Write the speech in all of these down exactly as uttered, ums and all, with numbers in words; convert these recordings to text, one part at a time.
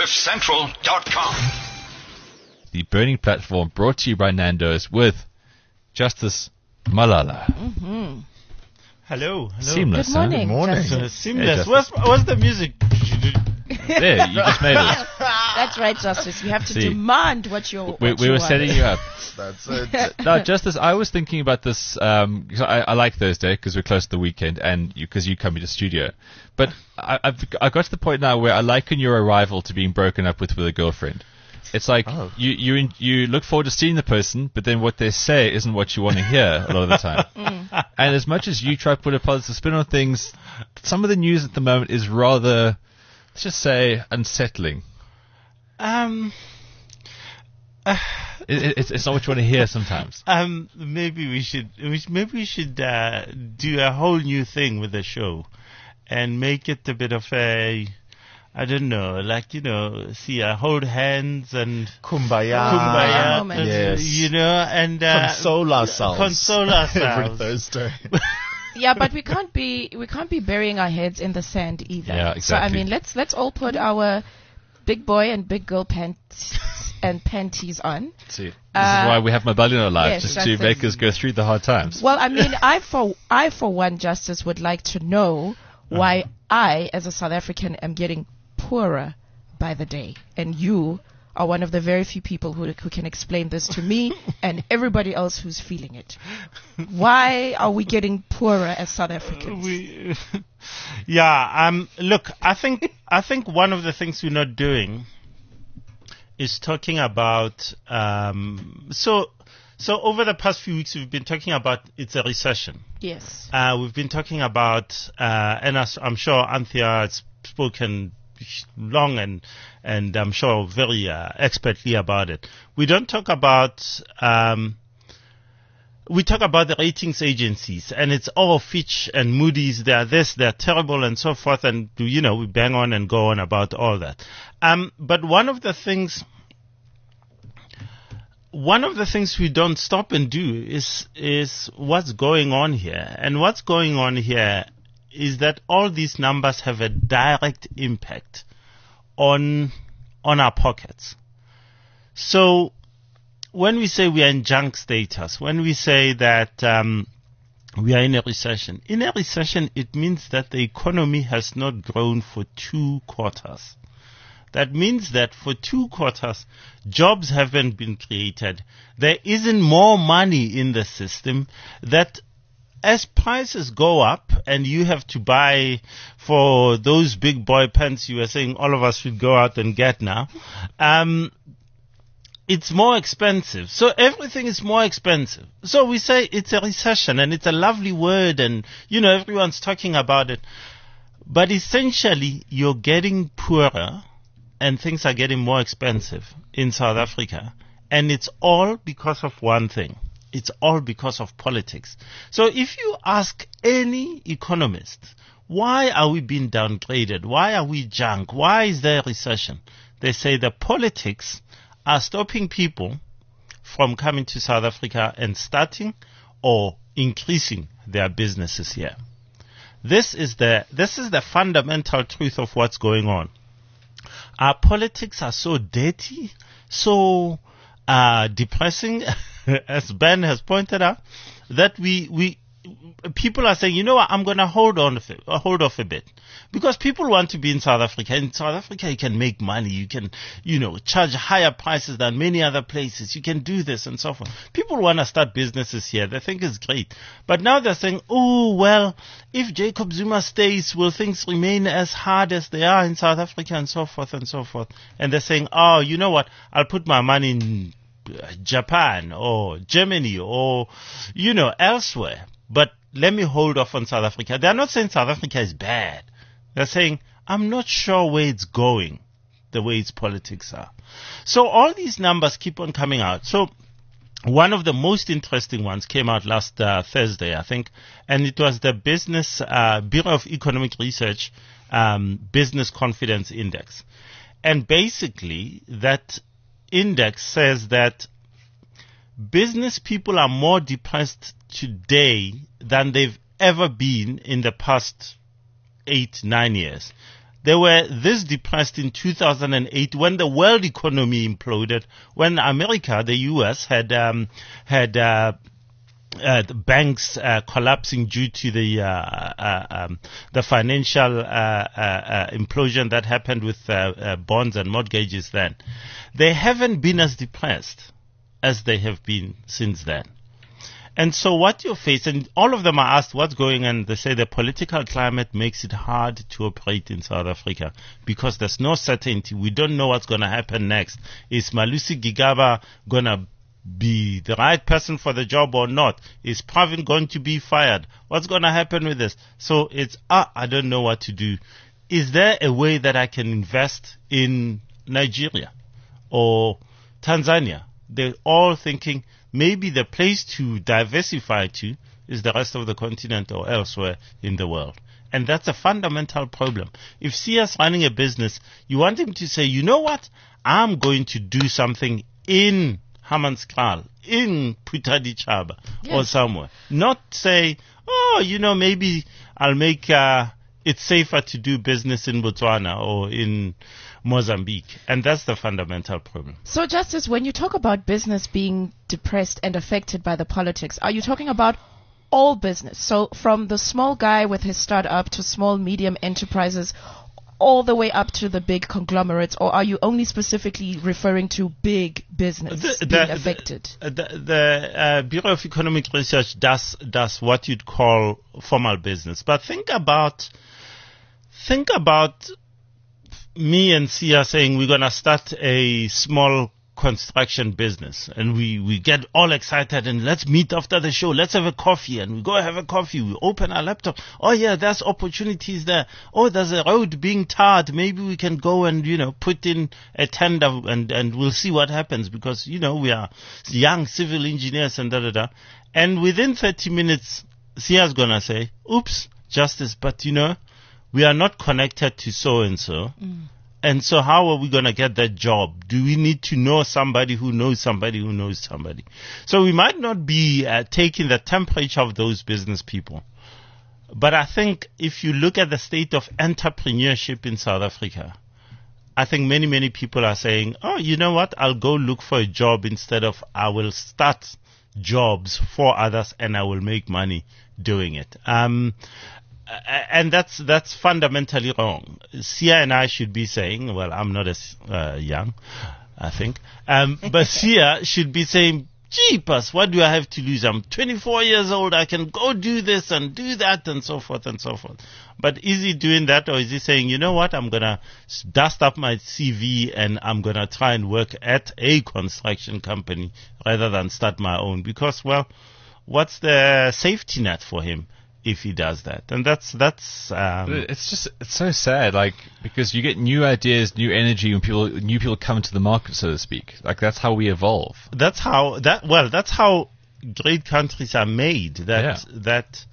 cliff central dot com. The Burning Platform brought to you by Nando's with Justice Malala. Mm-hmm. Hello, hello. Seamless, Good morning. huh? Good morning. Justice. Seamless. Hey, what's, what's the music? There, you just made it. That's right, Justice. You have to See. demand what you're. We, what we you were want. setting you up. That's it. No, Justice, I was thinking about this. Um, 'cause I, I like Thursday because we're close to the weekend, and because you, you come into studio. But I, I've I got to the point now where I liken your arrival to being broken up with with a girlfriend. It's like Oh. you you in, you look forward to seeing the person, but then what they say isn't what you want to hear a lot of the time. Mm. And as much as you try to put a positive spin on things, some of the news at the moment is rather, let's just say, unsettling. Um, It, it, it's, it's not what you want to hear sometimes. um, maybe we should, we sh- maybe we should uh, do a whole new thing with the show, and make it a bit of a, I don't know, like, you know, see, uh, hold hands and Kumbaya. kumbaya, moment. and, Yes. you know, and uh, Console ourselves. console Every ourselves. Thursday. Yeah, but we can't be we can't be burying our heads in the sand either. Yeah, So I exactly. mean, let's let's all put our big boy and big girl pants and panties on. See, this Uh, is why we have Mabali in our lives, yes, just that's to it. make us go through the hard times. Well, I mean, I for I for one, Justice, would like to know why I, as a South African, am getting poorer by the day, and you are one of the very few people who who can explain this to me and everybody else who's feeling it. Why are we getting poorer as South Africans? We, yeah. Um. Look, I think I think one of the things we're not doing is talking about. Um. So, so over the past few weeks, we've been talking about it's a recession. Yes. Uh, we've been talking about, uh, and as I'm sure Anthea has spoken long and and I'm sure very uh, expertly about it. We don't talk about. Um, we talk about the ratings agencies, and it's all Fitch and Moody's. They're this, they're terrible, and so forth. And you know, we bang on and go on about all that. Um, but one of the things. One of the things we don't stop and do is is what's going on here. And what's going on here is that all these numbers have a direct impact on on our pockets. So when we say we are in junk status, when we say that um, we are in a recession, in a recession it means that the economy has not grown for two quarters. That means that for two quarters, jobs haven't been created. There isn't more money in the system. That as prices go up and you have to buy for those big boy pants you were saying all of us should go out and get now, um, it's more expensive. So everything is more expensive. So we say it's a recession, and it's a lovely word, and, you know, everyone's talking about it. But essentially, you're getting poorer, and things are getting more expensive in South Africa. And it's all because of one thing. It's all because of politics. So if you ask any economist, why are we being downgraded? Why are we junk? Why is there a recession? They say the politics are stopping people from coming to South Africa and starting or increasing their businesses here. This is the, this is the fundamental truth of what's going on. Our politics are so dirty, so uh, depressing, as Ben has pointed out, that we we people are saying, you know what, I'm going to hold on, uh, hold off a bit, because people want to be in South Africa. In South Africa, you can make money, you can, you know, charge higher prices than many other places. You can do this and so forth. People want to start businesses here. They think it's great, but now they're saying, oh well, if Jacob Zuma stays, will things remain as hard as they are in South Africa and so forth and so forth? And they're saying, oh, you know what, I'll put my money in Japan or Germany or, you know, elsewhere. But let me hold off on South Africa. They're not saying South Africa is bad. They're saying, I'm not sure where it's going, the way its politics are. So all these numbers keep on coming out. So one of the most interesting ones came out last uh, Thursday, I think, and it was the Business uh, Bureau of Economic Research um, Business Confidence Index. And basically, that index says that business people are more depressed today than they've ever been in the past eight, nine years. They were this depressed in two thousand eight when the world economy imploded, when America, the U S, had um, had uh, uh, the banks uh, collapsing due to the uh, uh, um, the financial uh, uh, uh, implosion that happened with uh, uh, bonds and mortgages. Then they haven't been as depressed as they have been since then. And so what you face, and all of them are asked what's going on, they say the political climate makes it hard to operate in South Africa because there's no certainty. We don't know what's going to happen next. Is Malusi Gigaba going to be the right person for the job or not? Is Pravin going to be fired? What's going to happen with this? So it's, ah, I don't know what to do. Is there a way that I can invest in Nigeria or Tanzania? They're all thinking, maybe the place to diversify to is the rest of the continent or elsewhere in the world. And that's a fundamental problem. If Siya's running a business, you want him to say, you know what? I'm going to do something in Hammanskraal, in Putadichaba, yes, or somewhere. Not say, oh, you know, maybe I'll make uh, it safer to do business in Botswana or in Mozambique. And that's the fundamental problem. So, Justice, when you talk about business being depressed and affected by the politics, are you talking about all business? So from the small guy with his startup to small, medium enterprises, all the way up to the big conglomerates, or are you only specifically referring to big business the, being the, affected? The, the, the uh, Bureau of Economic Research does, does what you'd call formal business. But think about, think about me and Siya saying we're going to start a small construction business, and we, we get all excited and let's meet after the show, let's have a coffee, and we go have a coffee, we open our laptop, oh yeah, there's opportunities there, oh there's a road being tarred, maybe we can go and, you know, put in a tender and, and we'll see what happens because, you know, we are young civil engineers and da da da. And within thirty minutes, Siya's gonna say, oops, Justice, but you know, we are not connected to so-and-so. Mm. And so how are we going to get that job? Do we need to know somebody who knows somebody who knows somebody? So we might not be uh, taking the temperature of those business people. But I think if you look at the state of entrepreneurship in South Africa, I think many, many people are saying, oh, you know what? I'll go look for a job instead of I will start jobs for others and I will make money doing it. Um, And that's that's fundamentally wrong. Siya and I should be saying, well, I'm not as uh, young, I think, um, but Siya should be saying, jeepers, what do I have to lose? I'm twenty-four years old, I can go do this and do that and so forth and so forth. But is he doing that, or is he saying, you know what, I'm going to dust up my C V and I'm going to try and work at a construction company rather than start my own? Because, well, what's the safety net for him if he does that? And that's that's um, it's just it's so sad, like, because you get new ideas, new energy when people new people come to the market, so to speak. Like, that's how we evolve. That's how that well that's how great countries are made, that yeah. that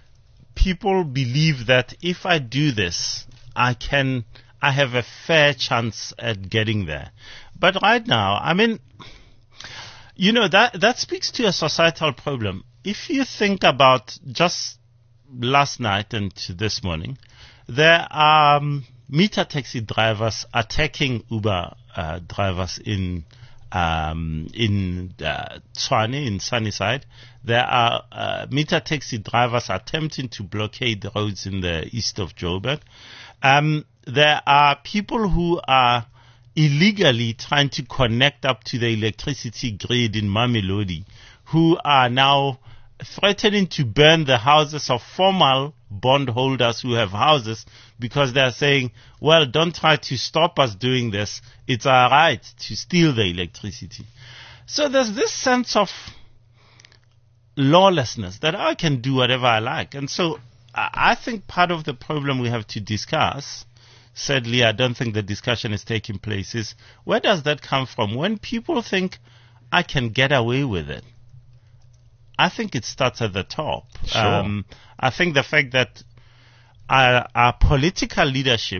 people believe that if I do this, I can I have a fair chance at getting there. But right now, I mean, you know, that that speaks to a societal problem. If you think about just last night and this morning, there are um, meter taxi drivers attacking Uber uh, drivers in um, in uh, Tshwane, in Sunnyside. There are uh, meter taxi drivers attempting to blockade the roads in the east of Joburg. Um, there are people who are illegally trying to connect up to the electricity grid in Mamelodi, who are now threatening to burn the houses of formal bondholders who have houses because they are saying, well, don't try to stop us doing this. It's our right to steal the electricity. So there's this sense of lawlessness that I can do whatever I like. And so I think part of the problem we have to discuss, sadly, I don't think the discussion is taking place, is where does that come from? When people think I can get away with it, I think it starts at the top. Sure. Um, I think the fact that our, our political leadership,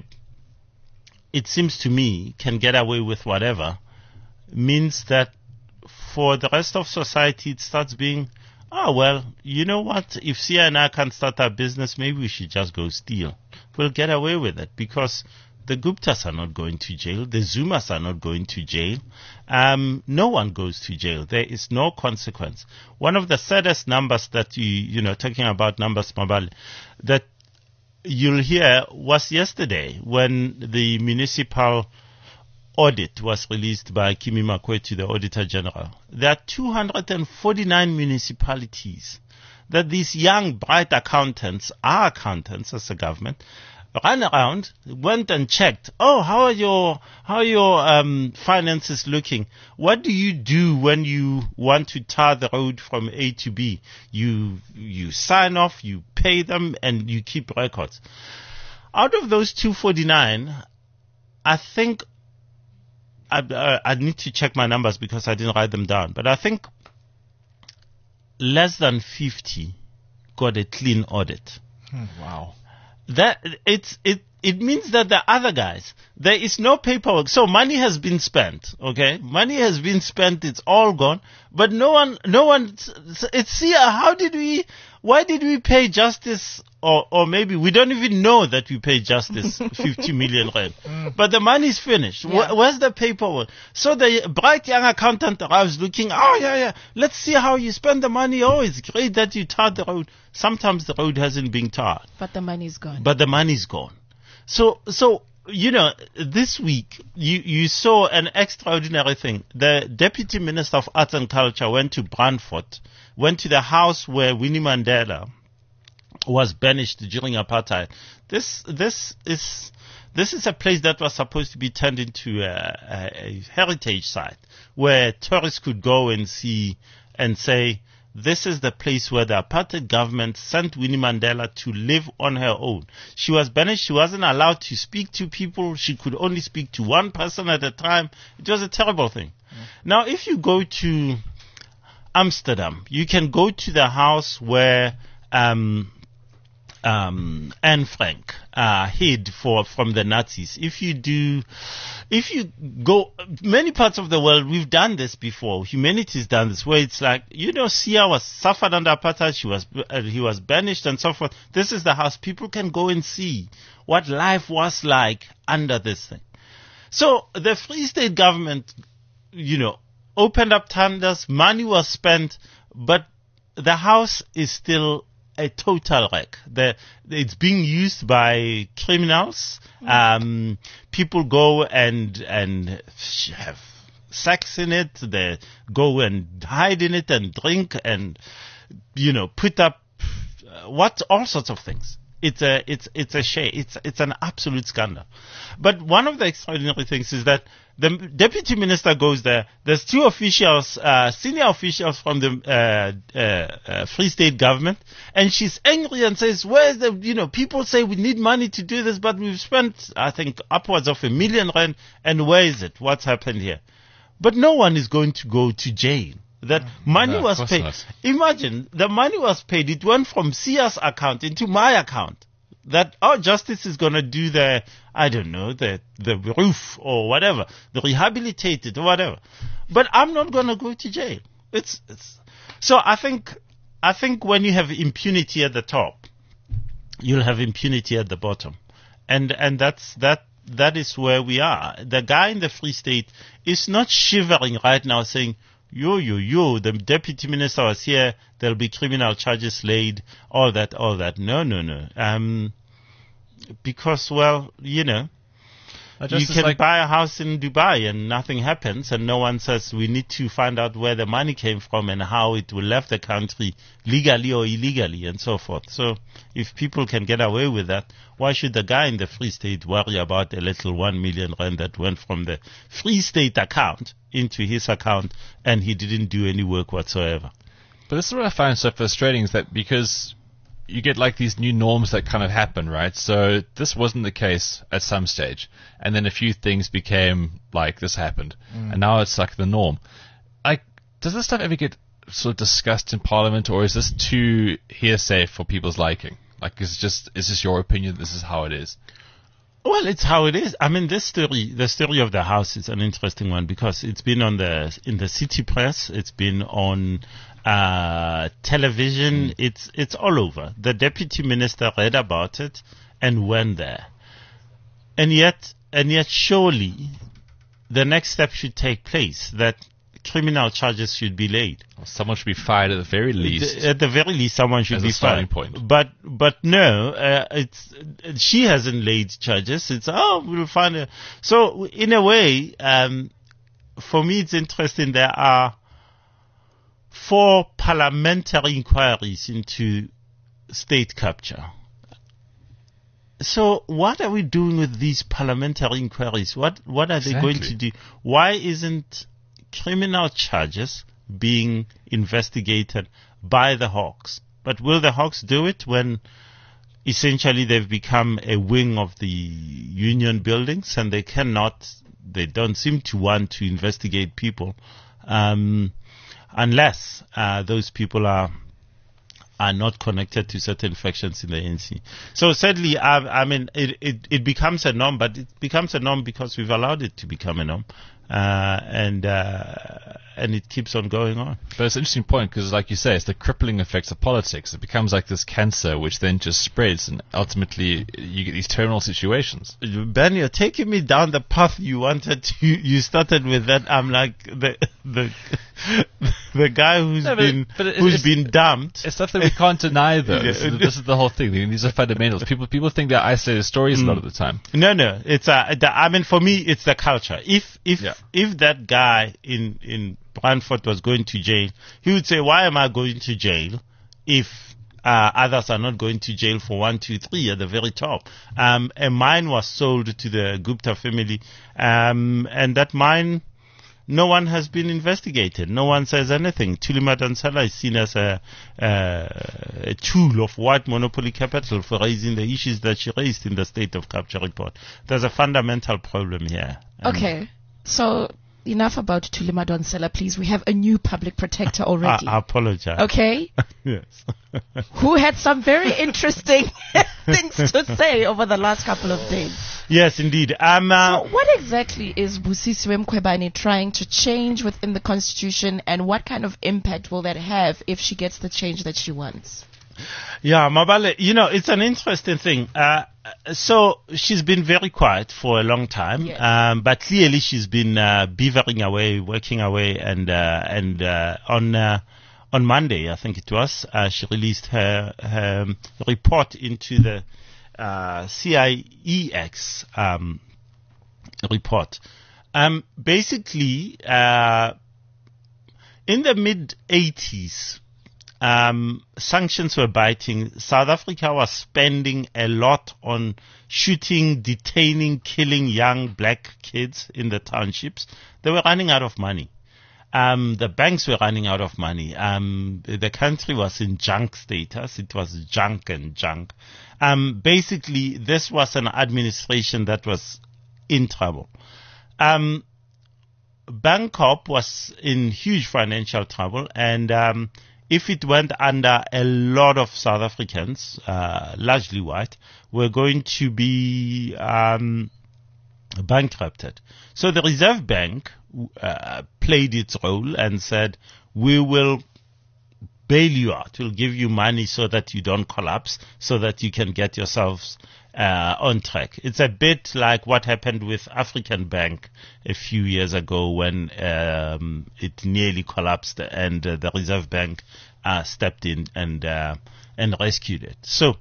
it seems to me, can get away with whatever, means that for the rest of society it starts being, oh, well, you know what? If Sia and I can't start our business, maybe we should just go steal. We'll get away with it because the Guptas are not going to jail. The Zumas are not going to jail. Um, no one goes to jail. There is no consequence. One of the saddest numbers that you, you know, talking about numbers, Mabali, that you'll hear was yesterday when the municipal audit was released by Kimi Makwetu, the Auditor General. There are two hundred forty-nine municipalities that these young, bright accountants, our accountants as a government, ran around, went and checked. Oh, how are your how are your um, finances looking? What do you do when you want to tar the road from A to B? You you sign off, you pay them, and you keep records. Out of those two hundred forty-nine, I think I, uh, I need to check my numbers because I didn't write them down. But I think less than fifty got a clean audit. Wow. That it's it it means that the other guys, there is no paperwork. So money has been spent, okay? Money has been spent, it's all gone, but no one no one it's see how did we why did we pay Justice, or or maybe we don't even know that we paid Justice fifty million rand. But the money's finished. Yeah. Wh- where's the paperwork? So the bright young accountant arrives looking, oh yeah, yeah, let's see how you spend the money. Oh, it's great that you tarred the road. Sometimes the road hasn't been tarred, But the money's gone. but the money's gone. So, so you know, this week you you saw an extraordinary thing. The Deputy Minister of Arts and Culture went to Brandfort, went to the house where Winnie Mandela was banished during apartheid. This this is this is a place that was supposed to be turned into a, a, a heritage site where tourists could go and see and say, this is the place where the apartheid government sent Winnie Mandela to live on her own. She was banished. She wasn't allowed to speak to people. She could only speak to one person at a time. It was a terrible thing. Mm. Now, if you go to Amsterdam, you can go to the house where um, um, Anne Frank uh, hid for from the Nazis. If you do, if you go many parts of the world, we've done this before. Humanity's done this, where it's like, you know, Sia was suffered under apartheid. She was uh, he was banished and so forth. This is the house. People can go and see what life was like under this thing. So the Free State government, you know, opened up tenders. Money was spent, but the house is still a total wreck. The, it's being used by criminals. Mm. Um, people go and and have sex in it. They go and hide in it and drink and, you know, put up uh, what all sorts of things. It's a it's it's a shame. It's it's an absolute scandal. But one of the extraordinary things is that the deputy minister goes there. There's two officials, uh, senior officials from the uh, uh, uh, Free State government, and she's angry and says, "Where's the? You know, people say we need money to do this, but we've spent, I think, upwards of a million rand. And where is it? What's happened here?" But no one is going to go to jail. That money No, of was course paid. not. Imagine, the money was paid. It went from Sia's account into my account. That our justice is going to do the, I don't know, the the roof or whatever, the rehabilitate it or whatever. But I'm not going to go to jail. It's, it's so I think I think when you have impunity at the top, you'll have impunity at the bottom, and and that's that. That is where we are. The guy in the Free State is not shivering right now saying, yo, yo, yo, the deputy minister was here, there'll be criminal charges laid, all that, all that. No, no, no. Um, because, well, you know, I you just can like, buy a house in Dubai and nothing happens, and no one says we need to find out where the money came from and how it will left the country legally or illegally and so forth. So if people can get away with that, why should the guy in the Free State worry about a little one million rand that went from the Free State account into his account and he didn't do any work whatsoever? but this is what I find so frustrating is that because you get like these new norms that kind of happen, right? So this wasn't the case at some stage, and then a few things became like this happened, mm. and now it's like the norm. Like, does this stuff ever get sort of discussed in Parliament, or is this too hearsay for people's liking? Like, is it just is this your opinion? This is how it is. Well, it's how it is. I mean, this story, the story of the house is an interesting one because it's been on the in the city press. It's been on uh, television. Mm. It's it's all over. The deputy minister read about it and went there. And yet, and yet, surely, the next step should take place. That criminal charges should be laid. Well, someone should be fired at the very least. At the very least, someone should As be a starting fired. point. But but no, uh, it's she hasn't laid charges. It's oh, we'll find her. So in a way, um, for me, it's interesting. There are four parliamentary inquiries into state capture. So what are we doing with these parliamentary inquiries? What what are Exactly. they going to do? Why isn't criminal charges being investigated by the Hawks? But will the Hawks do it when essentially they've become a wing of the union buildings and they cannot, they don't seem to want to investigate people um, unless uh, those people are are not connected to certain factions in the A N C. So sadly, I, I mean, it, it, it becomes a norm, but it becomes a norm because we've allowed it to become a norm. Uh, and uh, and it keeps on going on. But it's an interesting point because, like you say, it's the crippling effects of politics. It becomes like this cancer which then just spreads, and ultimately you get these terminal situations. Ben, you're taking me down the path you wanted to. You started with that. I'm like the the the guy who's No, but- been but it- who's it's- been dumped. It's stuff that we can't deny, though. Yeah. This, is, this is the whole thing. I mean, these are fundamentals. People people think they're isolated stories a lot of the time. No, no. It's uh, the, I mean, for me, it's the culture. If if Yeah. if that guy in in Brantford was going to jail, he would say, "Why am I going to jail if uh, others are not going to jail for one, two, three at the very top?" Um, a mine was sold to the Gupta family, um, and that mine, no one has been investigated. No one says anything. Thuli Madonsela is seen as a, uh, a tool of white monopoly capital for raising the issues that she raised in the State of Capture report. There's a fundamental problem here. Um, Okay, so enough about Thuli Madonsela, please. We have a new public protector already. I, I apologize. Okay, Yes. who had some very interesting things to say over the last couple of days. Yes, indeed. Um, uh, So what exactly is Busisiwe Mkhwebane trying to change within the constitution, and what kind of impact will that have if she gets the change that she wants? Yeah, Mabale, you know, it's an interesting thing. Uh, so she's been very quiet for a long time, Yes. um, but clearly she's been uh, beavering away, working away, and uh, and uh, on uh, on Monday, I think it was, uh, she released her, her report into the uh, C I E X um, report. Um, basically, uh, in the mid eighties. Um, sanctions were biting. South Africa was spending a lot on shooting, detaining, killing young black kids in the townships. They were running out of money. Um, the banks were running out of money. Um, the country was in junk status. It was junk and junk. Um, basically, this was an administration that was in trouble. Um, Bangkok was in huge financial trouble, and um, if it went under, a lot of South Africans, uh, largely white, were going to be um, bankrupted. So the Reserve Bank uh, played its role and said, we will bail you out. We'll give you money so that you don't collapse, so that you can get yourselves uh, on track. It's a bit like what happened with African Bank a few years ago when um, it nearly collapsed, and uh, the Reserve Bank uh, stepped in and uh, and rescued it. So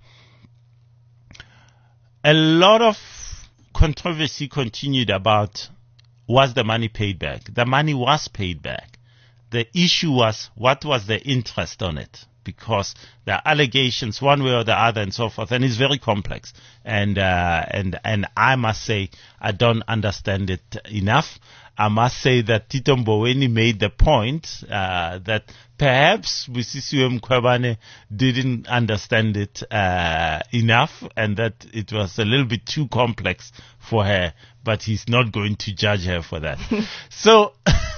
a lot of controversy continued about, was the money paid back? The money was paid back. The issue was, what was the interest on it? Because there are allegations one way or the other and so forth, and it's very complex. And uh, and and I must say, I don't understand it enough. I must say that Tito Mboweni made the point uh, that perhaps Busisiwe Mkhwebane didn't understand it uh, enough, and that it was a little bit too complex for her, but he's not going to judge her for that. so,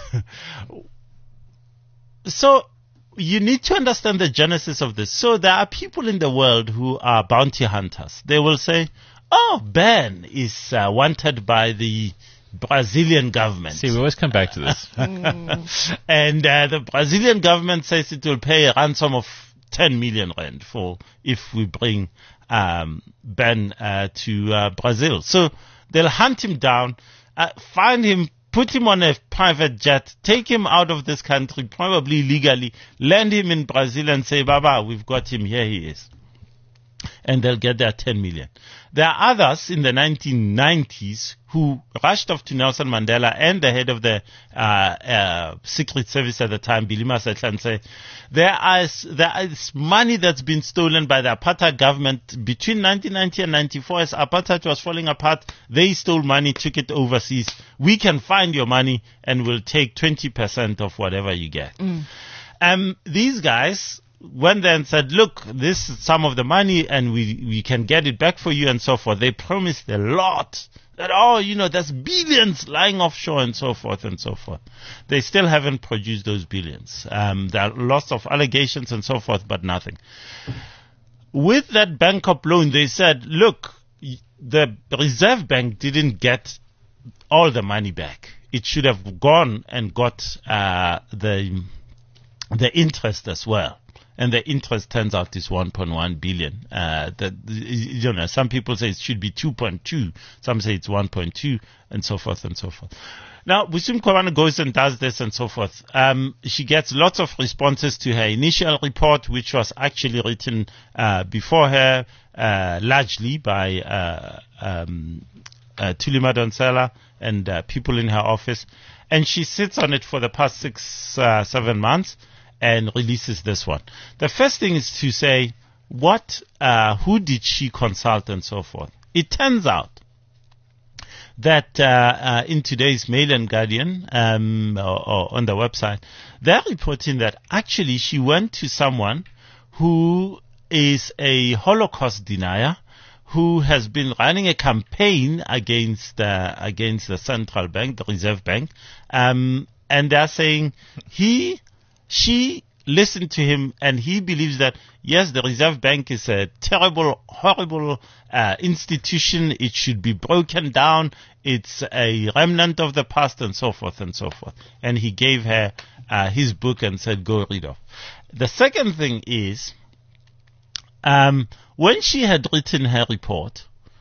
so you need to understand the genesis of this. So there are people in the world who are bounty hunters. They will say, oh, Ben is uh, wanted by the Brazilian government. See, we always come back to this. And uh, the Brazilian government says it will pay a ransom of ten million rand for if we bring um, Ben uh, to uh, Brazil. So they'll hunt him down, uh, find him, put him on a private jet, take him out of this country, probably legally, land him in Brazil and say, Baba, we've got him, here he is. And they'll get their ten million. There are others in the nineteen nineties who rushed off to Nelson Mandela and the head of the uh, uh, Secret Service at the time, Billy Masetla, and say, there is, there is money that's been stolen by the apartheid government between nineteen ninety and ninety-four. As apartheid was falling apart, they stole money, took it overseas. We can find your money and we'll take twenty percent of whatever you get. Mm. Um, these guys went there and said, look, this is some of the money and we, we can get it back for you and so forth. They promised a lot. That, oh, you know, there's billions lying offshore and so forth and so forth. They still haven't produced those billions. Um, there are lots of allegations and so forth, but nothing. With that Bangkok loan, they said, look, the Reserve Bank didn't get all the money back. It should have gone and got uh, the the interest as well. And the interest turns out is one point one billion. Uh, that, you know, some people say it should be two point two. Some say it's one point two, and so forth and so forth. Now, Busum Khumalo goes and does this and so forth. Um, she gets lots of responses to her initial report, which was actually written uh, before her, uh, largely by uh, um, uh, Thuli Madonsela and uh, people in her office. And she sits on it for the past six, uh, seven months. And releases this one. The first thing is to say, what, uh, who did she consult and so forth. It turns out that uh, uh, in today's Mail and Guardian, um, or, or on the website, they're reporting that actually she went to someone who is a Holocaust denier, who has been running a campaign against uh, against the central bank, the Reserve Bank, um, and they're saying he. She listened to him and he believes that, yes, the Reserve Bank is a terrible, horrible uh, institution. It should be broken down. It's a remnant of the past and so forth and so forth. And he gave her uh, his book and said, go read off. The second thing is, um, when she had written her report,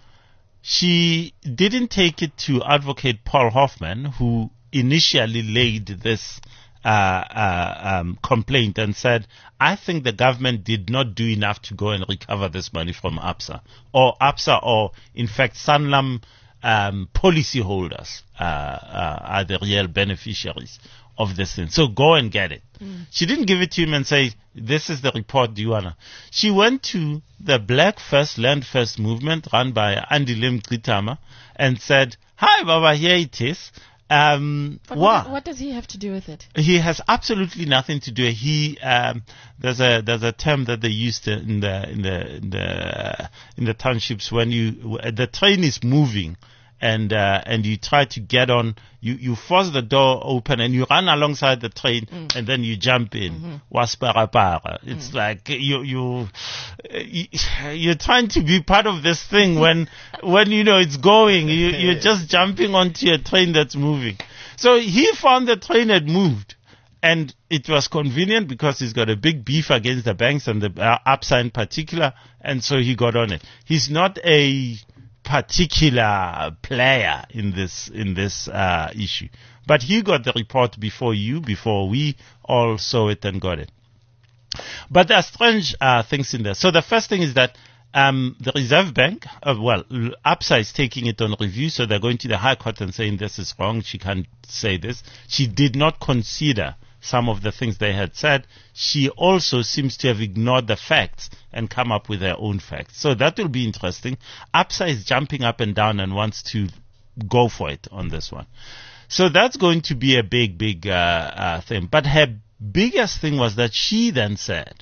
she didn't take it to Advocate Paul Hoffman, who initially laid this Uh, uh, um, complaint and said, I think the government did not do enough to go and recover this money from ABSA, or ABSA, or in fact Sanlam um, policyholders uh, uh, are the real beneficiaries of this thing. So go and get it. Mm. She didn't give it to him and say, this is the report, do you wanna? She went to the Black First, Land First movement run by Andy Lim Gritama and said, hi Baba, here it is. Um, but what, what does he have to do with it? He has absolutely nothing to do. He um, there's a there's a term that they used in the in the in the in the townships when you the train is moving and uh, and you try to get on, you, you force the door open and you run alongside the train mm. and then you jump in. Mm-hmm. Wasparapara. It's mm. like you you you're trying to be part of this thing when when you know it's going. You, you're just jumping onto a train that's moving. So he found the train had moved. And it was convenient because he's got a big beef against the banks and the uh, ABSA in particular, and so he got on it. He's not a particular player in this in this uh, issue, but he got the report before you, before we all saw it and got it. But there are strange uh, things in there. So the first thing is that um, the Reserve Bank, uh, well, ABSA is taking it on review, so they're going to the High Court and saying this is wrong. She can't say this. She did not consider some of the things they had said. She also seems to have ignored the facts and come up with her own facts. So that will be interesting. ABSA is jumping up and down and wants to go for it on this one. So that's going to be a big, big uh, uh, thing. But her biggest thing was that she then said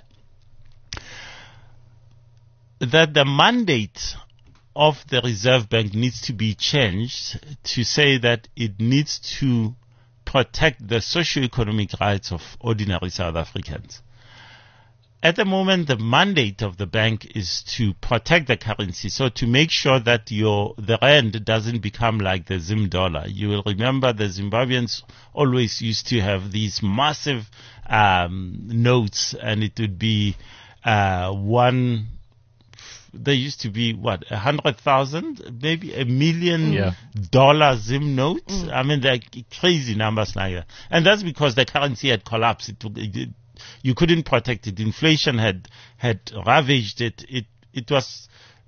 that the mandate of the Reserve Bank needs to be changed to say that it needs to protect the socio-economic rights of ordinary South Africans. at the moment, the mandate of the bank is to protect the currency, so to make sure that your the rand doesn't become like the Zim dollar. You will remember the Zimbabweans always used to have these massive um, notes, and it would be uh, one. There used to be what a hundred thousand, maybe a million Yeah. dollar Zim notes. I mean, they're crazy numbers like that, and that's because the currency had collapsed. It took. It, You couldn't protect it. Inflation had had ravaged it. It it was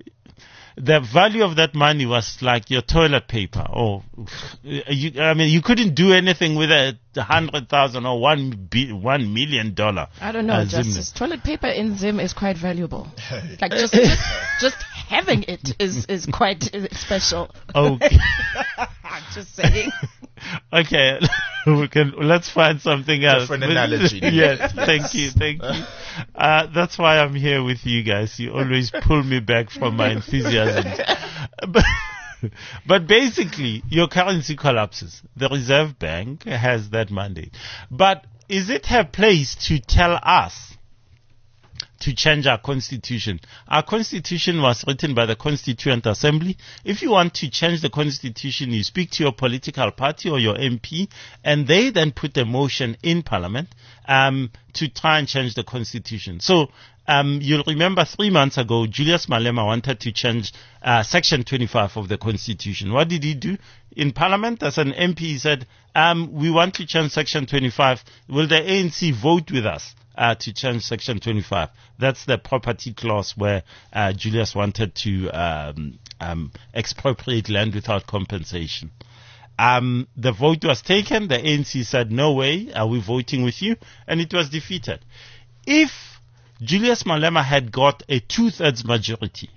the value of that money was like your toilet paper. Or you, I mean, you couldn't do anything with a hundred thousand or one bi- one million dollar. I don't know, uh, Zim Justice. Toilet paper in Zim is quite valuable. Like just just, just having it is is quite uh, special. Okay. I'm just saying. Okay, we can. Let's find something else. Different analogy. Yes, thank you, thank you. Uh, that's why I'm here with you guys. You always pull me back from my enthusiasm. But, but basically, your currency collapses. The Reserve Bank has that mandate. But is it her place to tell us to change our constitution? Our constitution was written by the Constituent Assembly. If you want to change the constitution, you speak to your political party or your M P, and they then put a motion in Parliament um, to try and change the constitution. So um, you'll remember three months ago, Julius Malema wanted to change uh, Section twenty-five of the Constitution. What did he do? In Parliament, as an M P, he said, um, we want to change Section twenty-five. Will the A N C vote with us Uh, to change Section twenty-five? That's the property clause where uh, Julius wanted to um, um, expropriate land without compensation. Um, the vote was taken. The A N C said, no way, are we voting with you? And it was defeated. If Julius Malema had got a two-thirds majority,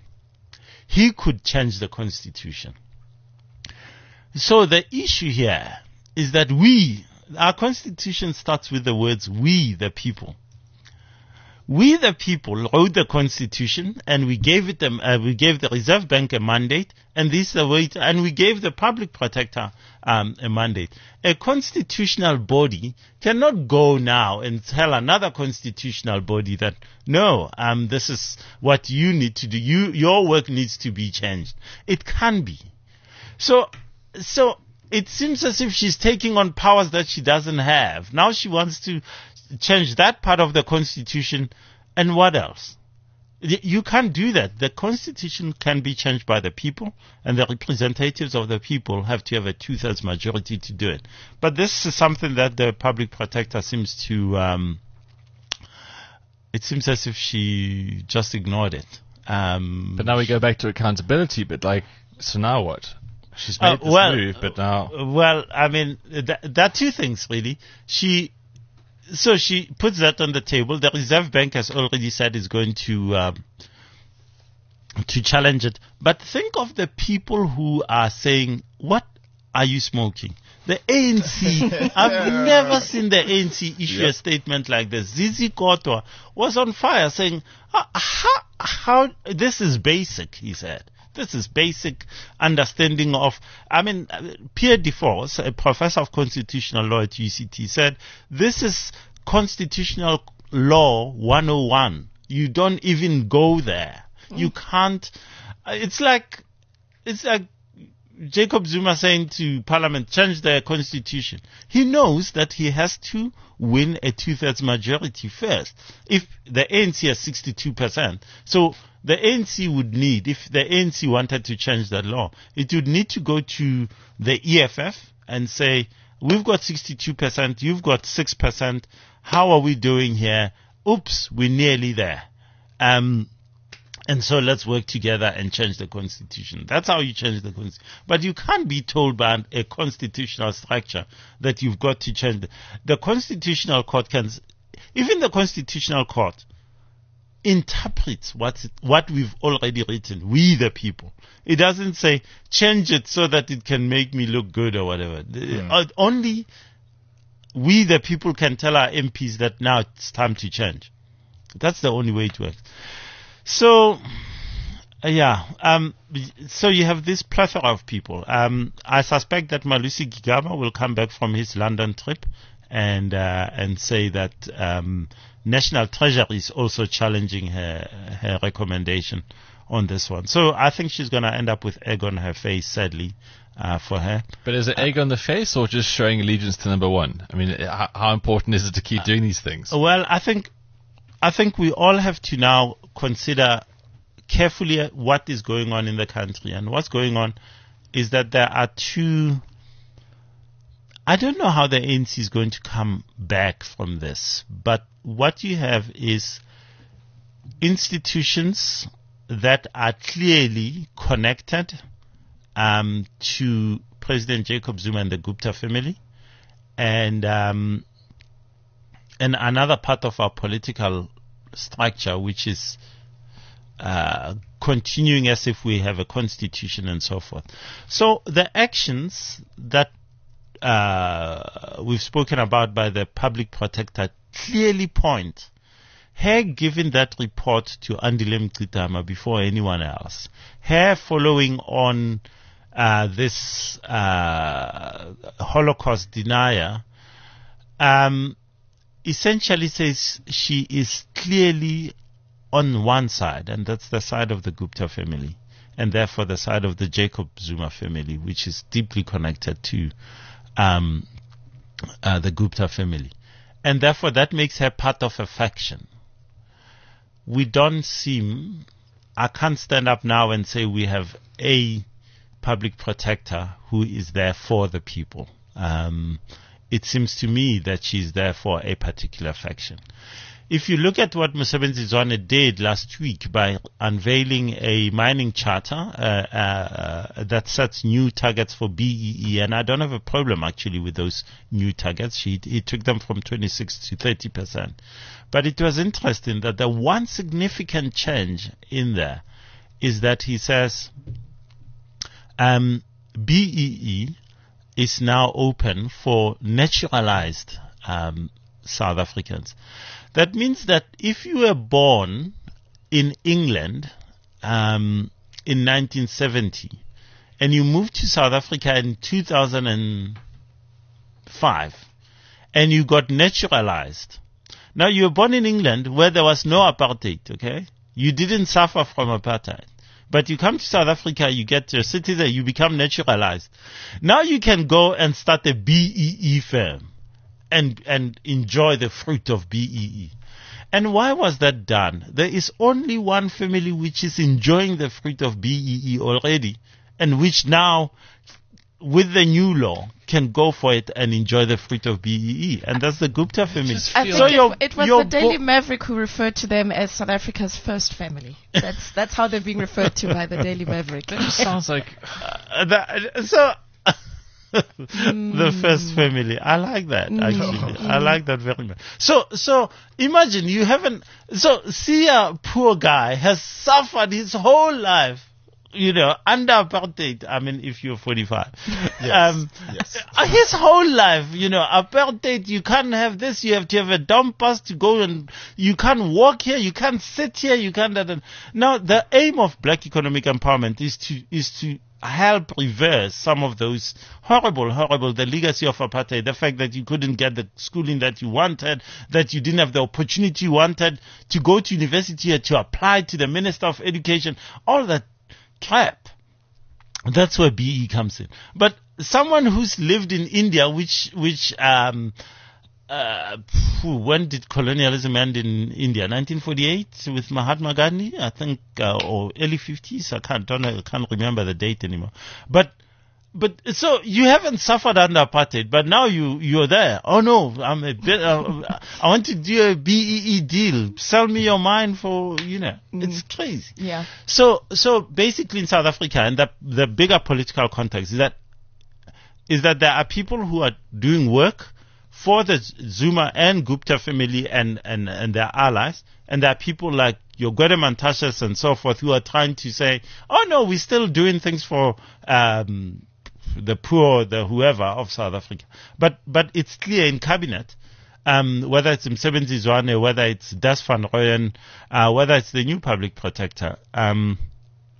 he could change the constitution. So the issue here is that we, our constitution starts with the words, we the people. We the people wrote the constitution, and we gave it them. Uh, we gave the Reserve Bank a mandate, and this is the way. To, and we gave the public protector um, a mandate. A constitutional body cannot go now and tell another constitutional body that no, um, this is what you need to do. You, your work needs to be changed. It can be. So, so it seems as if she's taking on powers that she doesn't have. Now she wants to change that part of the constitution, and what else? You can't do that. The constitution can be changed by the people, and the representatives of the people have to have a two-thirds majority to do it. But this is something that the public protector seems to, um, it seems as if she just ignored it. Um, But now we go back to accountability. But like, so now what? She's made uh, this well, move, but now Well, I mean, th- there are two things really. She, so she puts that on the table. The Reserve Bank has already said is going to um, to challenge it. But think of the people who are saying, "What are you smoking?" The A N C. I've never seen the A N C issue Yep. a statement like this. Zizi Kotwa was on fire, saying, "How, how, how this is basic," he said. This is basic understanding of, I mean, uh, Pierre Defoe, a professor of constitutional law at U C T, said, this is constitutional law one oh one. You don't even go there. You can't, uh, it's like, it's like Jacob Zuma saying to Parliament, change the constitution. He knows that he has to win a two-thirds majority first. If the A N C has sixty-two percent, so the A N C would need, if the A N C wanted to change that law, it would need to go to the E F F and say, we've got sixty-two percent, you've got six percent, how are we doing here? Oops, we're nearly there. Um, And so let's work together and change the constitution. That's how you change the constitution. But you can't be told by a constitutional structure that you've got to change. The, the constitutional court can, even the constitutional court interprets what's, what we've already written, we the people. It doesn't say change it so that it can make me look good or whatever. Mm. Uh, only we the people can tell our M Ps that now it's time to change. That's the only way it works. So, uh, yeah, um, so you have this plethora of people. Um, I suspect that Malusi Gigaba will come back from his London trip, and uh, and say that um, National Treasury is also challenging her her recommendation on this one. So I think she's going to end up with egg on her face, sadly, uh, for her. But is it egg on the face or just showing allegiance to number one? I mean, how, how important is it to keep doing these things? Well, I think I think we all have to now consider carefully what is going on in the country. And what's going on is that there are two... I don't know how the A N C is going to come back from this, but what you have is institutions that are clearly connected um, to President Jacob Zuma and the Gupta family, and um, and another part of our political structure, which is uh, continuing as if we have a constitution and so forth. So the actions that uh, we've spoken about by the public protector clearly point her giving that report to Andile Mngxitama before anyone else, her following on uh, this uh, Holocaust denier, um, essentially says she is clearly on one side, and that's the side of the Gupta family, and therefore the side of the Jacob Zuma family, which is deeply connected to um, uh, the Gupta family. And therefore that makes her part of a faction. We don't seem, I can't stand up now and say we have a public protector who is there for the people. Um, it seems to me that she's there for a particular faction. If you look at what Mosebenzi Zwane did last week by unveiling a mining charter uh, uh, that sets new targets for B E E, and I don't have a problem actually with those new targets. She, he took them from twenty-six to thirty percent. But it was interesting that the one significant change in there is that he says um, B E E is now open for naturalized um, South Africans. That means that if you were born in England um, in nineteen seventy and you moved to South Africa in two thousand five and you got naturalized, now you were born in England where there was no apartheid, okay? You didn't suffer from apartheid. But you come to South Africa, you get your citizen, you become naturalized. Now you can go and start a B E E firm and and enjoy the fruit of B E E. And why was that done? There is only one family which is enjoying the fruit of B E E already, and which now, with the new law, can go for it and enjoy the fruit of B E E, and that's the Gupta family. I think so it, your, it was your the Daily bo- Maverick who referred to them as South Africa's first family. That's that's how they're being referred to by the Daily Maverick. That just sounds like... uh, that, so... the first family. I like that, actually. I like that very much. So, so imagine you haven't, so Sia, poor guy, has suffered his whole life, you know, under apartheid. I mean, if you're forty-five. Yes, um, yes. His whole life, you know, apartheid, you can't have this, you have to have a dumb pass to go, and you can't walk here, you can't sit here, you can't... Now, the aim of black economic empowerment is to, is to help reverse some of those horrible, horrible, the legacy of apartheid, the fact that you couldn't get the schooling that you wanted, that you didn't have the opportunity you wanted to go to university or to apply to the Minister of Education, all that crap. That's where B E comes in. But someone who's lived in India, which, which, um, uh, when did colonialism end in India? nineteen forty-eight with Mahatma Gandhi, I think, uh, or early fifties. I can't, don't know, I can't remember the date anymore. But, but so you haven't suffered under apartheid, but now you you're there. Oh no, I'm a bit. Uh, I want to do a B E E deal. Sell me your mine for, you know. Mm. It's crazy. Yeah. So so basically in South Africa, and the the bigger political context is that is that there are people who are doing work for the Zuma and Gupta family and, and, and their allies, and there are people like your Gwede Mantashes and so forth who are trying to say, oh no, we're still doing things for um, the poor, the whoever of South Africa. But but it's clear in cabinet, um, whether it's Mosebenzi Zwane, whether it's Des van Rooyen, uh, whether it's the new public protector, um,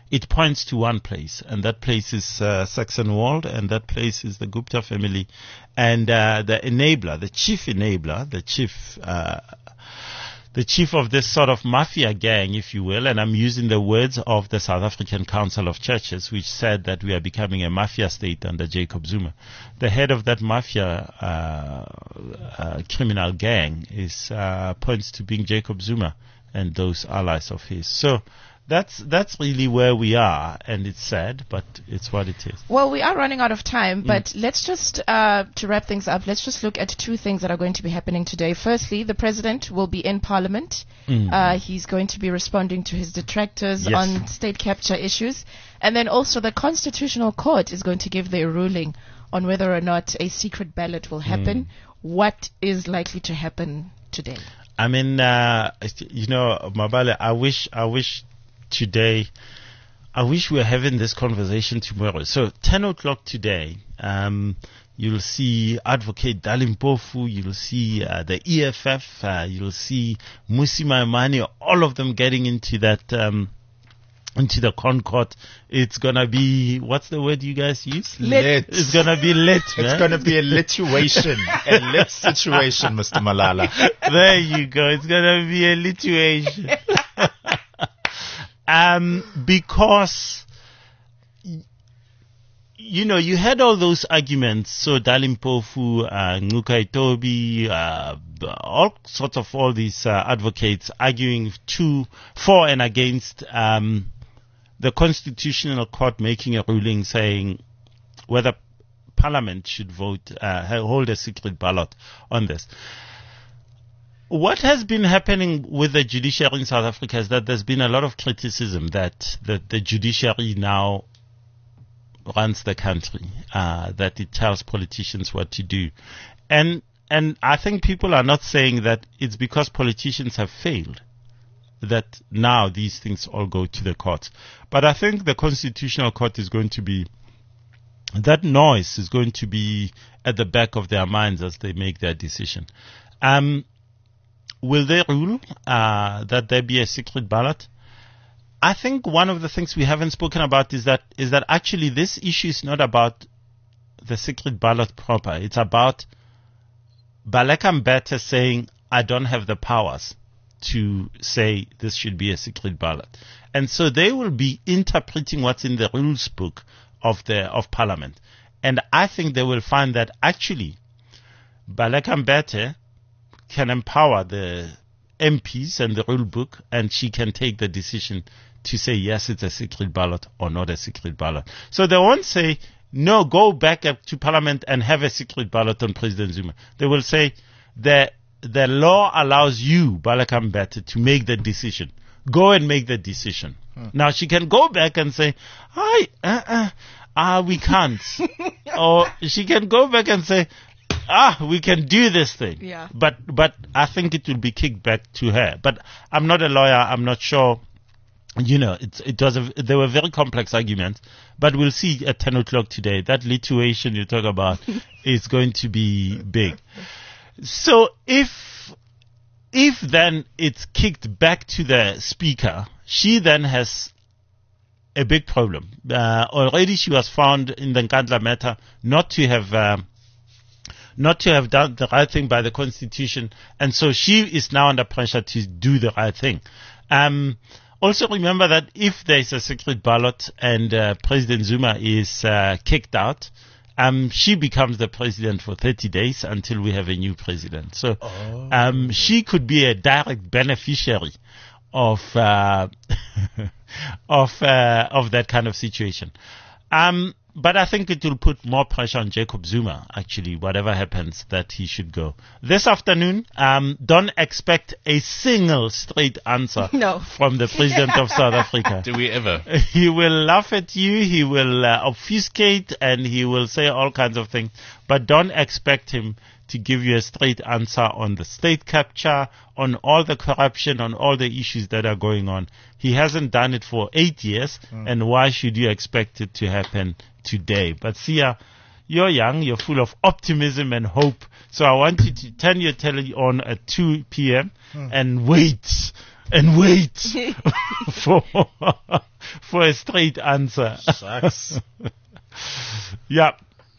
it points to one place, and that place is uh, Saxonwold, and that place is the Gupta family, and uh, the enabler, the chief enabler, the chief, uh, the chief of this sort of mafia gang, if you will, and I'm using the words of the South African Council of Churches, which said that we are becoming a mafia state under Jacob Zuma. The head of that mafia uh, uh, criminal gang is uh, points to being Jacob Zuma and those allies of his. So that's that's really where we are, and it's sad, but it's what it is. Well, we are running out of time, but mm. let's just, uh, to wrap things up, let's just look at two things that are going to be happening today. Firstly, the president will be in Parliament. Mm. Uh, he's going to be responding to his detractors yes. on state capture issues. And then also the Constitutional Court is going to give their ruling on whether or not a secret ballot will happen. Mm. What is likely to happen today? I mean, uh, you know, Mabale, I wish, I wish today, I wish we were having this conversation tomorrow. So ten o'clock today, um, you'll see Advocate Dali Mpofu, you'll see uh, the E F F, uh, you'll see Mmusi Maimane, all of them getting into that, um, into the Concord. It's gonna be, what's the word you guys use? Lit. It's gonna be lit, It's man. gonna be a lituation, a lit situation, Mister Malala. There you go. It's gonna be a lituation. um, because, you know, you had all those arguments. So Dali Mpofu, uh, Ncuka Itobi, uh, all sorts of all these uh, advocates arguing to, for and against, um, the Constitutional Court making a ruling saying whether Parliament should vote, uh, hold a secret ballot on this. What has been happening with the judiciary in South Africa is that there's been a lot of criticism that, that the judiciary now runs the country, uh, that it tells politicians what to do. And, and I think people are not saying that it's because politicians have failed that now these things all go to the courts. But I think the Constitutional Court is going to be, that noise is going to be at the back of their minds as they make their decision. Um, will they rule uh, that there be a secret ballot? I think one of the things we haven't spoken about is that is that actually this issue is not about the secret ballot proper. It's about Baleka Mbete saying, I don't have the powers to say this should be a secret ballot. And so they will be interpreting what's in the rules book of the of Parliament. And I think they will find that actually Baleka Mbete can empower the M Ps and the rule book, and she can take the decision to say yes, it's a secret ballot or not a secret ballot. So they won't say, no, go back up to Parliament and have a secret ballot on President Zuma. They will say the the law allows you, Baleka Mbete, to make the decision. Go and make the decision. Hmm. Now she can go back and say, hi, uh, uh, ah, we can't. Or she can go back and say, ah, we can do this thing. Yeah. But, but I think it will be kicked back to her. But I'm not a lawyer. I'm not sure. You know, it, it was a, they were very complex arguments, but we'll see at ten o'clock today. That lituation you talk about is going to be big. So if, if then it's kicked back to the speaker, she then has a big problem. Uh, already she was found in the Nkandla matter not to have, uh, not to have done the right thing by the Constitution, and so she is now under pressure to do the right thing. Um, Also remember that if there is a secret ballot and uh, President Zuma is uh, kicked out, um, she becomes the president for thirty days until we have a new president. So oh. um, she could be a direct beneficiary of uh, of uh, of that kind of situation. Um, but I think it will put more pressure on Jacob Zuma, actually, whatever happens, that he should go. This afternoon, um, don't expect a single straight answer no. from the President of South Africa. Do we ever? He will laugh at you, he will uh, obfuscate, and he will say all kinds of things. But don't expect him to give you a straight answer on the state capture, on all the corruption, on all the issues that are going on. He hasn't done it for eight years, mm. and why should you expect it to happen today? But Sia, you're young, you're full of optimism and hope, so I want you to turn your telly on at two p.m. mm. and wait and wait for for a straight answer. Shucks. Yeah.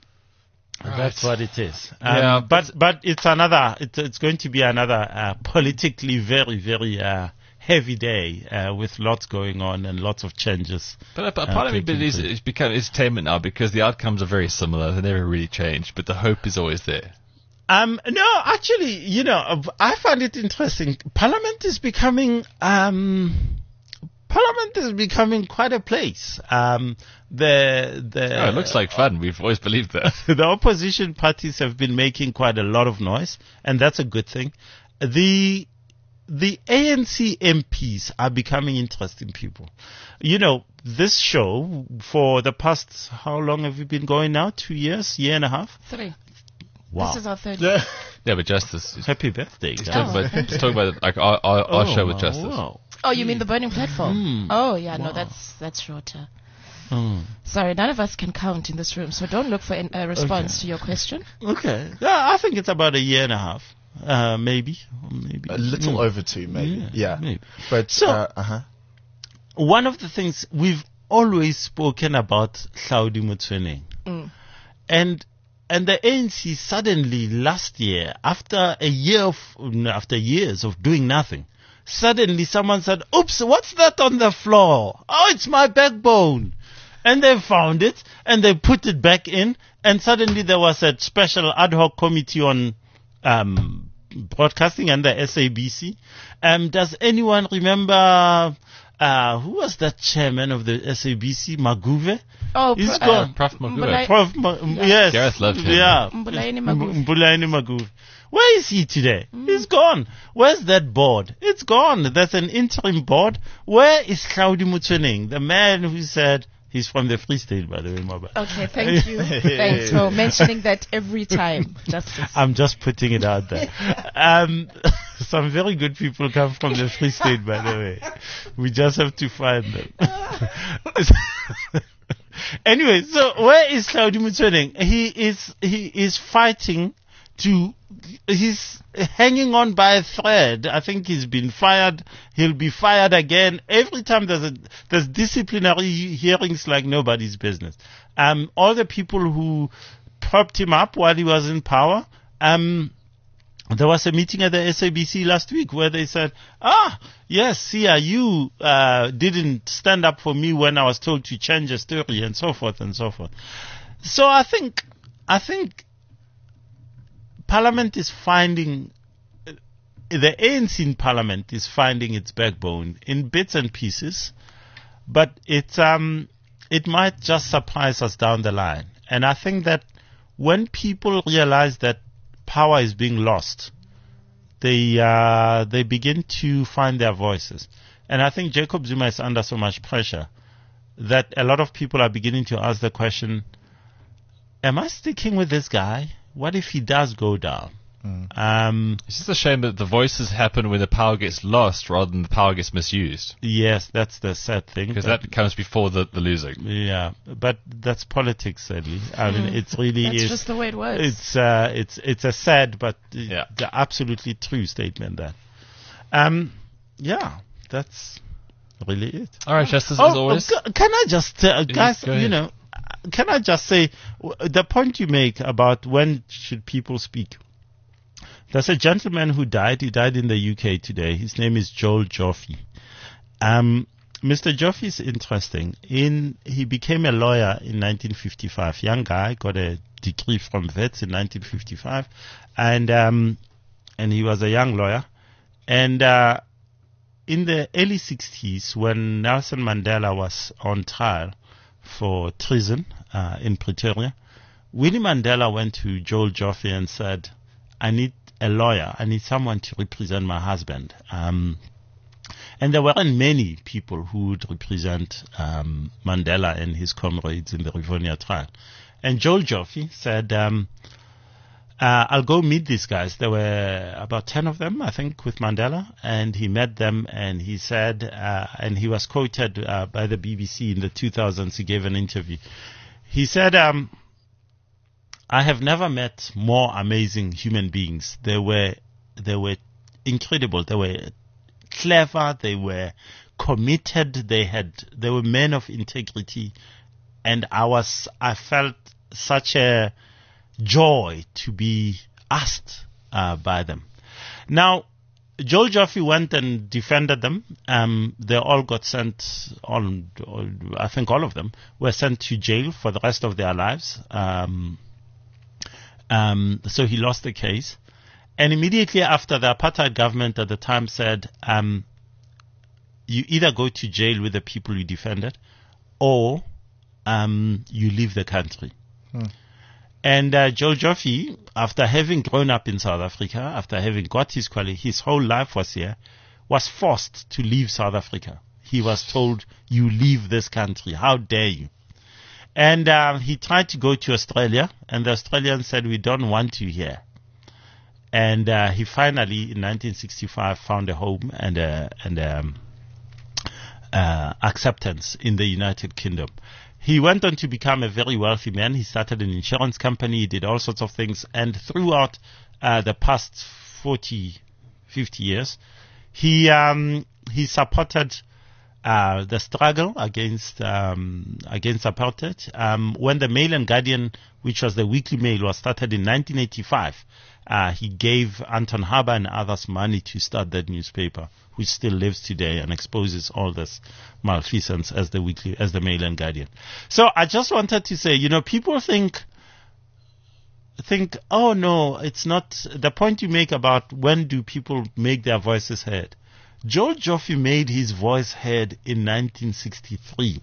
Right. That's what it is. Um, Yeah, but but it's another. It's it's going to be another uh, politically very very uh, heavy day uh, with lots going on and lots of changes. But a, a part of me taking believes place. it's become entertainment now because the outcomes are very similar. They never really change, but the hope is always there. Um, no, actually, you know, I find it interesting. Parliament is becoming, um, Parliament is becoming quite a place. Um, the, the, Oh, it looks like fun. We've always believed that. the opposition parties have been making quite a lot of noise, and that's a good thing. The, the A N C M Ps are becoming interesting people. You know, this show, for the past, how long have we been going now? Two years? Year and a half? Three. Wow. This is our third. Yeah. Yeah, but Justice. Just Happy birthday, guys. talk Oh, about, thank just talk about like our, our, our show with Justice. Wow. Oh, you mean the burning platform? Mm. Oh, yeah, Wow. no, that's that's shorter. Mm. Sorry, none of us can count in this room, so don't look for an- a response Okay. to your question. Okay. Yeah, I think it's about a year and a half. Uh, maybe. Maybe. A little Mm. over two, maybe. Yeah, Yeah. maybe. But, So- uh, uh-huh. One of the things we've always spoken about Hlaudi Motsoeneng. Mm. And and the A N C suddenly last year, after a year of, no, after years of doing nothing, suddenly someone said, "Oops, what's that on the floor? Oh, it's my backbone." And they found it and they put it back in, and suddenly there was a special ad hoc committee on um, broadcasting and the S A B C. Um, does anyone remember uh, who was that chairman of the S A B C? Maguve? Oh, He's pro- gone. Uh, Prof Magua. Mbulai- Prof Ma- yes. Gareth loved him. Yeah. Mbulaini Maguve. M- Mbulaini Maguve. Where is he today? He's gone. Where's that board? It's gone. There's an interim board. Where is Hlaudi Motsoeneng, the man who said he's from the Free State, by the way, Maba. Okay, thank you. Thanks for mentioning that every time, Justice. I'm just putting it out there. Um, some very good people come from the Free State, by the way. We just have to find them. Anyway, so where is Hlaudi Motsoeneng? He is he is fighting to. He's hanging on by a thread. I think he's been fired. He'll be fired again. Every time there's a there's disciplinary hearings like nobody's business. Um, all the people who propped him up while he was in power. Um, there was a meeting at the S A B C last week where they said, ah, yes, Sia, you uh, didn't stand up for me when I was told to change a story and so forth and so forth. So I think, I think Parliament is finding, uh, the A N C in Parliament is finding its backbone in bits and pieces, but it, um, it might just surprise us down the line. And I think that when people realize that power is being lost, they uh, they begin to find their voices. And I think Jacob Zuma is under so much pressure that a lot of people are beginning to ask the question, am I sticking with this guy? What if he does go down? Mm. Um, it's just a shame that the voices happen when the power gets lost rather than the power gets misused. Yes, that's the sad thing. Because that comes before the, the losing. Yeah, but that's politics, sadly. I mean, it's really That's is. just the way it works. It's uh, it's it's a sad but yeah. the absolutely true statement. That, um, yeah, that's really it. All right, Justice, oh, as always. Oh, can I just, uh, guys, Go you ahead. know, can I just say w- the point you make about when should people speak? There's a gentleman who died. He died in the U K today. His name is Joel Joffe. Um, Mister Joffe is interesting. In he became a lawyer in nineteen fifty-five. Young guy, got a degree from Wits in nineteen fifty-five, and um, and he was a young lawyer. And uh, in the early sixties, when Nelson Mandela was on trial for treason uh, in Pretoria, Winnie Mandela went to Joel Joffe and said, I need a lawyer. I need someone to represent my husband. Um, and there weren't many people who would represent um, Mandela and his comrades in the Rivonia trial. And Joel Joffe said, um, uh, I'll go meet these guys. There were about ten of them, I think, with Mandela. And he met them and he said, uh, and he was quoted uh, by the B B C in the two thousands. He gave an interview. He said, um, I have never met more amazing human beings. They were, they were incredible. They were clever, they were committed, they had, they were men of integrity, and I was, I felt such a joy to be asked uh, by them. Now, Joel Joffe went and defended them. Um, they all got sent on, I think all of them were sent to jail for the rest of their lives. Um, um, so he lost the case. And immediately after, the apartheid government at the time said, um, you either go to jail with the people you defended, or um, you leave the country. Hmm. And uh, Joel Joffe, after having grown up in South Africa, after having got his quali- his whole life was here, was forced to leave South Africa. He was told, you leave this country. How dare you? And uh, he tried to go to Australia, and the Australians said, we don't want you here. And uh, he finally, in nineteen sixty-five, found a home and a, and um, uh, acceptance in the United Kingdom. He went on to become a very wealthy man. He started an insurance company. He did all sorts of things. And throughout uh, the past forty, fifty years, he um, he supported uh, the struggle against um, against apartheid. Um, when the Mail and Guardian, which was the weekly mail, was started in nineteen eighty-five, uh, he gave Anton Haber and others money to start that newspaper, which still lives today and exposes all this malfeasance as the weekly, as the Mail and Guardian. So I just wanted to say, you know, people think, think, oh no, it's not, the point you make about when do people make their voices heard. Joel Joffe made his voice heard in nineteen sixty-three.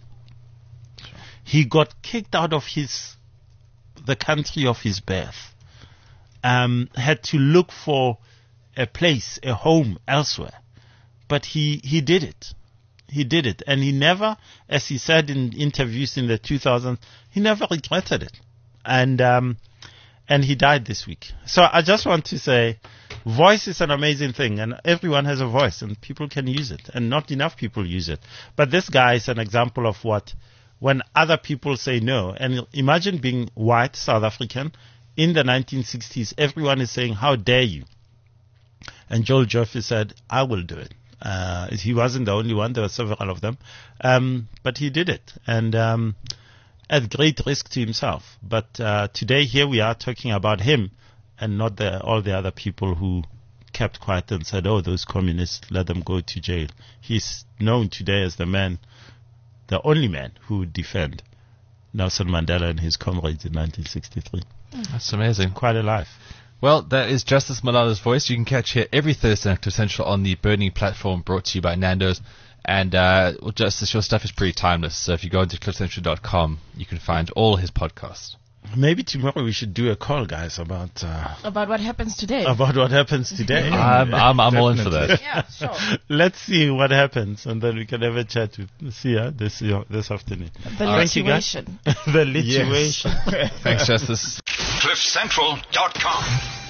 He got kicked out of his, the country of his birth. Um, had to look for a place, a home elsewhere. But he, he did it. He did it. And he never, as he said in interviews in the two thousands, he never regretted it. And, um, and he died this week. So I just want to say, voice is an amazing thing, and everyone has a voice, and people can use it, and not enough people use it. But this guy is an example of what, when other people say no, and imagine being white, South African, in the nineteen sixties, everyone is saying, how dare you? And Joel Joffe said, I will do it. Uh, he wasn't the only one. There were several of them. Um, but he did it. And um, at great risk to himself. But uh, today, here we are talking about him and not the, all the other people who kept quiet and said, oh, those communists, let them go to jail. He's known today as the man, the only man who would defend Nelson Mandela and his comrades in nineteen sixty-three. That's amazing. Quite a life. Well, that is Justice Malala's voice. You can catch here every Thursday night Essential on the Burning platform, brought to you by Nando's. And uh, well, Justice, your stuff is pretty timeless. So if you go into cliff central dot com, you can find all his podcasts. Maybe tomorrow we should do a call, guys, about uh, about what happens today. About what happens today. I'm, I'm, I'm all in for that. Yeah, sure. Let's see what happens, and then we can have a chat with Sia this this afternoon. The uh, lituation. The lituation. Thanks, Justice. cliff central dot com